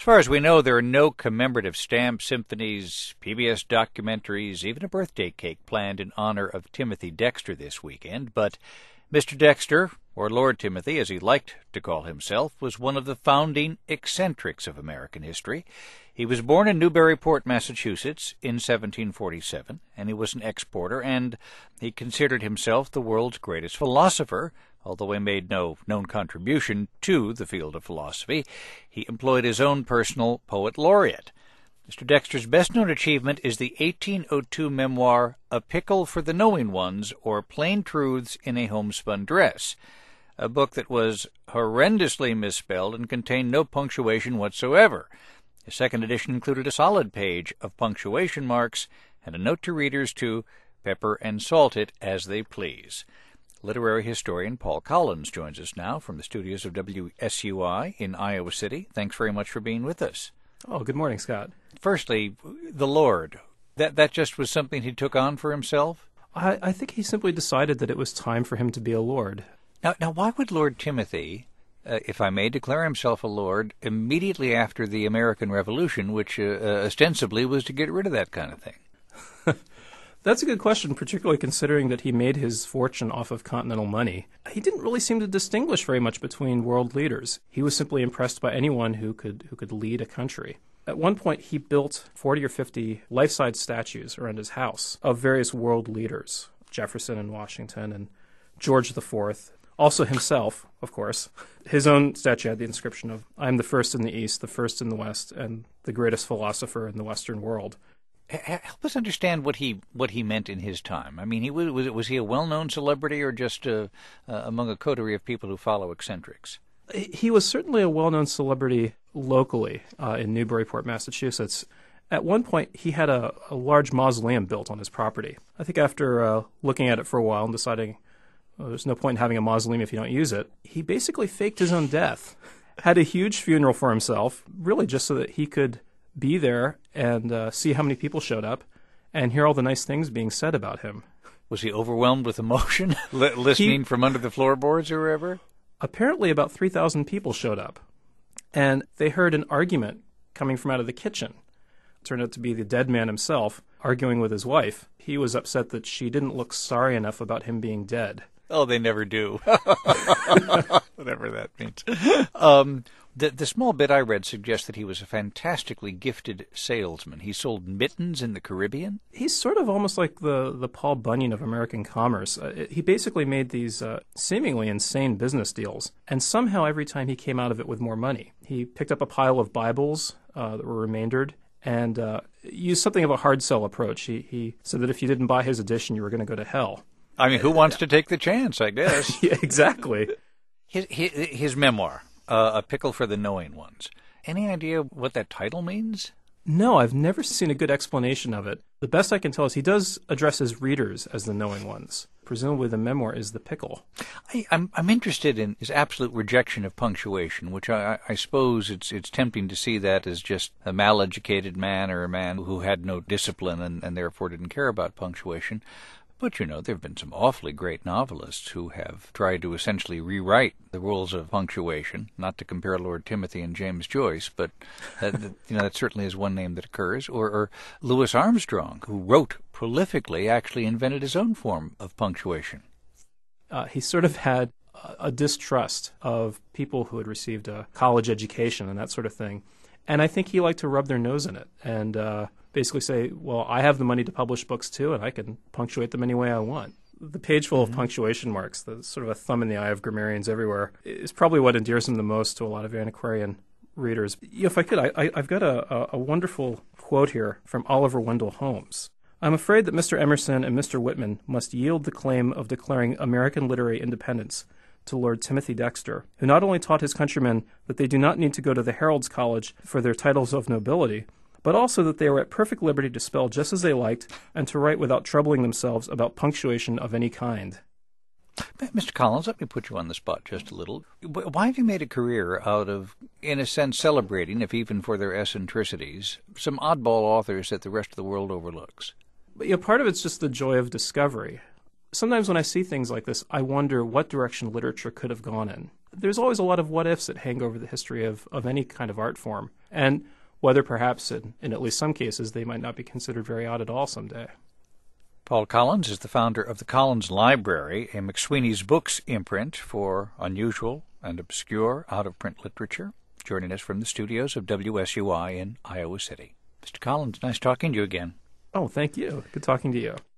far as we know, there are no commemorative stamps, symphonies, PBS documentaries, even a birthday cake planned in honor of Timothy Dexter this weekend. But Mr. Dexter, or Lord Timothy, as he liked to call himself, was one of the founding eccentrics of American history. He was born in Newburyport, Massachusetts, in 1747, and he was an exporter, and he considered himself the world's greatest philosopher. Although he made no known contribution to the field of philosophy, he employed his own personal poet laureate. Mr. Dexter's best-known achievement is the 1802 memoir A Pickle for the Knowing Ones, or Plain Truths in a Homespun Dress, a book that was horrendously misspelled and contained no punctuation whatsoever. His second edition included a solid page of punctuation marks and a note to readers to pepper and salt it as they please. Literary historian Paul Collins joins us now from the studios of WSUI in Iowa City. Thanks very much for being with us. Oh, good morning, Scott. Firstly, the Lord. That just was something he took on for himself? I think he simply decided that it was time for him to be a lord. Now why would Lord Timothy, if I may, declare himself a lord immediately after the American Revolution, which ostensibly was to get rid of that kind of thing? That's a good question, particularly considering that he made his fortune off of continental money. He didn't really seem to distinguish very much between world leaders. He was simply impressed by anyone who could lead a country. At one point, he built 40 or 50 life-size statues around his house of various world leaders, Jefferson and Washington and George IV, also himself, of course. His own statue had the inscription of, "I am the first in the East, the first in the West, and the greatest philosopher in the Western world." Help us understand what he meant in his time. I mean, was he a well-known celebrity or just among a coterie of people who follow eccentrics? He was certainly a well-known celebrity locally in Newburyport, Massachusetts. At one point, he had a large mausoleum built on his property. I think after looking at it for a while and deciding there's no point in having a mausoleum if you don't use it, he basically faked his own death, had a huge funeral for himself, really just so that he could be there and see how many people showed up and hear all the nice things being said about him. Was he overwhelmed with emotion, listening from under the floorboards or wherever? Apparently about 3,000 people showed up, and they heard an argument coming from out of the kitchen. It turned out to be the dead man himself arguing with his wife. He was upset that she didn't look sorry enough about him being dead. Oh, they never do. Whatever that means. The small bit I read suggests that he was a fantastically gifted salesman. He sold mittens in the Caribbean. He's sort of almost like the Paul Bunyan of American commerce. He basically made these seemingly insane business deals, and somehow every time he came out of it with more money. He picked up a pile of Bibles that were remaindered and used something of a hard sell approach. He said that if you didn't buy his edition, you were going to go to hell. I mean, who wants to take the chance, I guess? Yeah, exactly. His memoir, A Pickle for the Knowing Ones. Any idea what that title means? No, I've never seen a good explanation of it. The best I can tell is he does address his readers as the knowing ones. Presumably the memoir is the pickle. I'm interested in his absolute rejection of punctuation, which I suppose it's tempting to see that as just a mal-educated man or a man who had no discipline and therefore didn't care about punctuation. But, there have been some awfully great novelists who have tried to essentially rewrite the rules of punctuation, not to compare Lord Timothy and James Joyce, but that certainly is one name that occurs. Or Louis Armstrong, who wrote prolifically, actually invented his own form of punctuation. He sort of had a distrust of people who had received a college education and that sort of thing. And I think he liked to rub their nose in it and basically say, well, I have the money to publish books too, and I can punctuate them any way I want. The page full of punctuation marks, the sort of a thumb in the eye of grammarians everywhere, is probably what endears him the most to a lot of antiquarian readers. If I could, I've got a wonderful quote here from Oliver Wendell Holmes. "I'm afraid that Mr. Emerson and Mr. Whitman must yield the claim of declaring American literary independence to Lord Timothy Dexter, who not only taught his countrymen that they do not need to go to the Herald's College for their titles of nobility, but also that they were at perfect liberty to spell just as they liked and to write without troubling themselves about punctuation of any kind." Mr. Collins, let me put you on the spot just a little. Why have you made a career out of, in a sense, celebrating, if even for their eccentricities, some oddball authors that the rest of the world overlooks? But part of it's just the joy of discovery. sometimes when I see things like this, I wonder what direction literature could have gone in. There's always a lot of what-ifs that hang over the history of any kind of art form, and whether perhaps in at least some cases they might not be considered very odd at all someday. Paul Collins is the founder of the Collins Library, a McSweeney's Books imprint for unusual and obscure out-of-print literature, joining us from the studios of WSUI in Iowa City. Mr. Collins, nice talking to you again. Oh, thank you. Good talking to you.